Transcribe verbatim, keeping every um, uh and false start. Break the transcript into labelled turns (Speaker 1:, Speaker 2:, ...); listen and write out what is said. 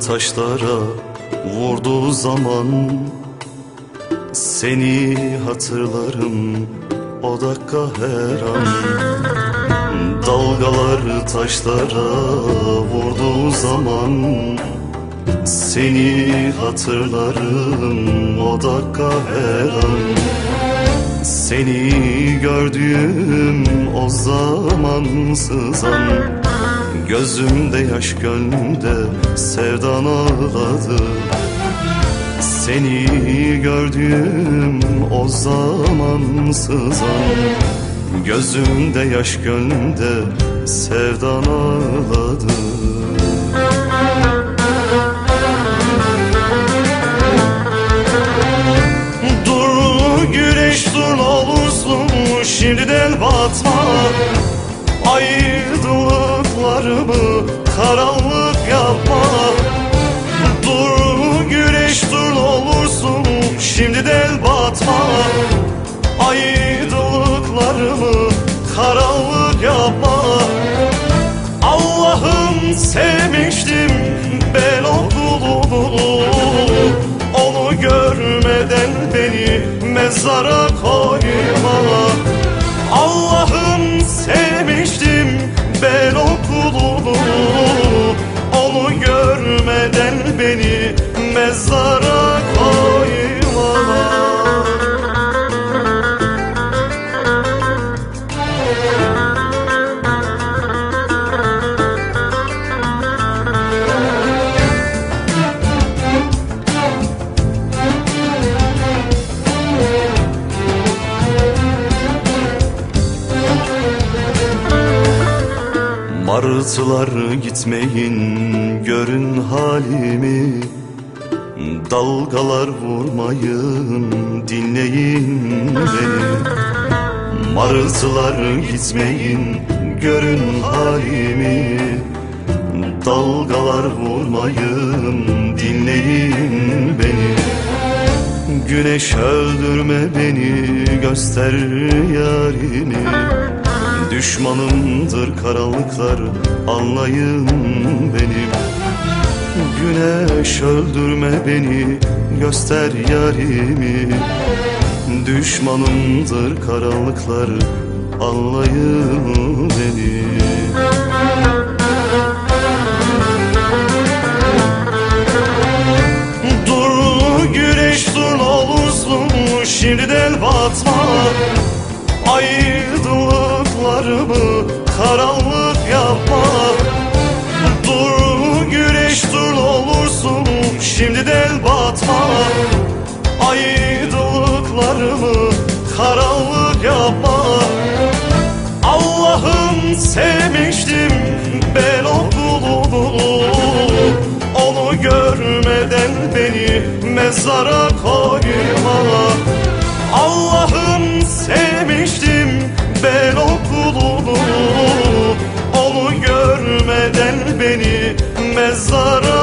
Speaker 1: taşlara vurduğu zaman seni hatırlarım o dakika her an. Dalgalar taşlara vurduğu zaman seni hatırlarım o dakika her an. Seni gördüğüm o zaman sızan, gözümde yaş gönlümde sevdan ağladı. Seni gördüğüm o zaman sızan, gözümde yaş gönlümde sevdan ağladı. Dur güneş dur ne olursun şimdiden batma, ayrılıklarımı karanlık yapma. Dur güneş dur ne olursun şimdiden batma, ayrılıklarımı karanlık yapma. Allah'ım sevmiştim ben o kulunu, onu görmeden beni mezara koyma. Allah'ım sevmiştim ben o kulunu, onu görmeden beni mezara koyma. Martılar gitmeyin görün halimi, dalgalar vurmayın dinleyin beni. Martılar gitmeyin görün halimi, dalgalar vurmayın dinleyin beni. Güneş öldürme beni göster yarimi, düşmanımdır karanlıklar anlayın benim. Güneş öldürme beni göster yarimi, düşmanımdır karanlıklar anlayın beni. Dur güneş dur ne olursun şimdiden batma, ayrılıklarımı karanlık yapma. Dur güneş dur ne olursun şimdiden batma, ayrılıklarımı karanlık yapma. Allah'ım sevmiştim ben o kulunu, onu görmeden beni mezara koyma. Allah'ım sevmiştim ben o kulunu, onu görmeden beni mezara